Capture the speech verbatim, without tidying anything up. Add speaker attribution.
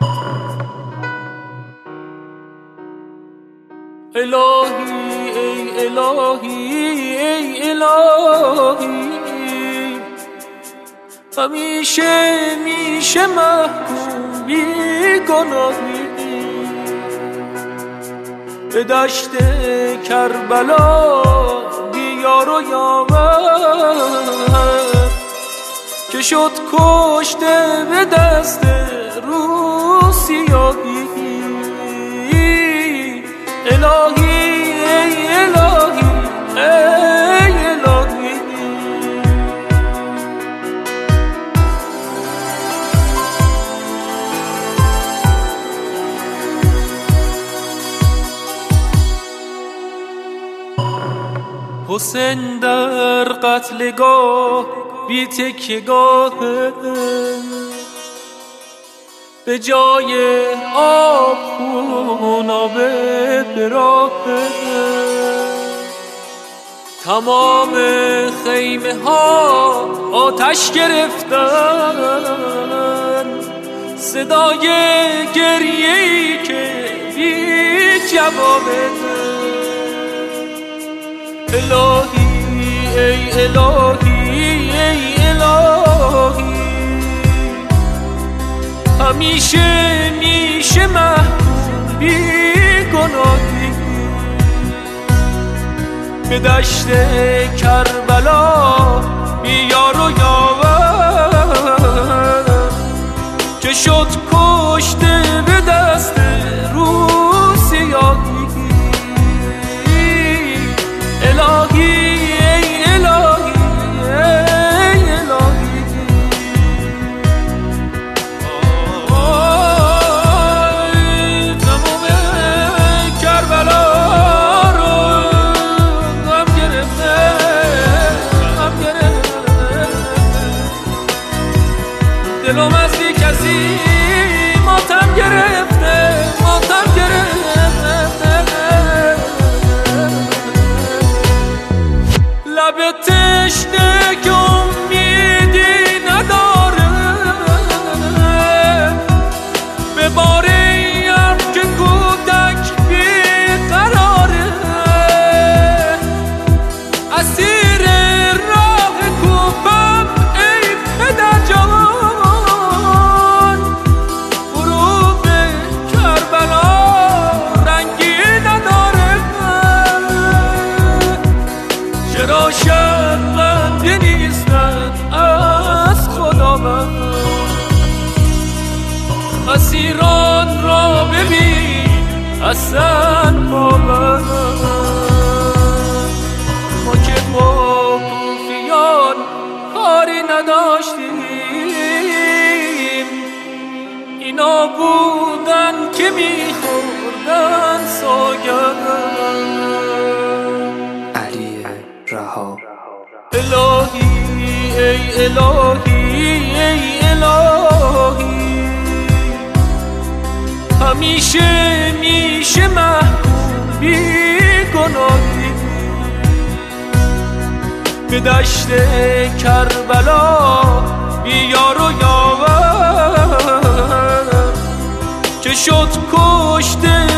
Speaker 1: الهی ای الهی ای الهی همیشه میشه محکوم بی گناهی به دشت کربلا بیار و یاور که شد کشته به دست روسیایی الهی ای الهی ای الهی حسین در قتلگاه بی تکیه‌گاه به جای آب خونابه به راه تمام خیمه ها آتش گرفتن صدای گریه‌ای که بی جوابه الهی ای الهی ای الهی همیشه میشه محکوم بی گناهی به دشت کربلا بیار و یاور که شد کشته به دست روسیایی الهی ای الهی ای الهی تمام کربلا رو غم گرفته غم گرفته دلم از بی کسی ماتم گرفته ماتم گرفته لب تشنه که امیدی نداره به باریم که کودک بیقراره اسیر راه کوبم ای پدر جان غروب کربلا رنگی نداره چرا شرمنده نیستن از خدا من اسیران را ببین اصلا با من ما که با کوفیان کاری نداشتیم اینا بودن که میخوردن ساگرن
Speaker 2: رها
Speaker 1: الهی ای الهی ای الهی همیشه میشه محکوم بی گناهی به دشت کربلا بیار و یاور که شد کشته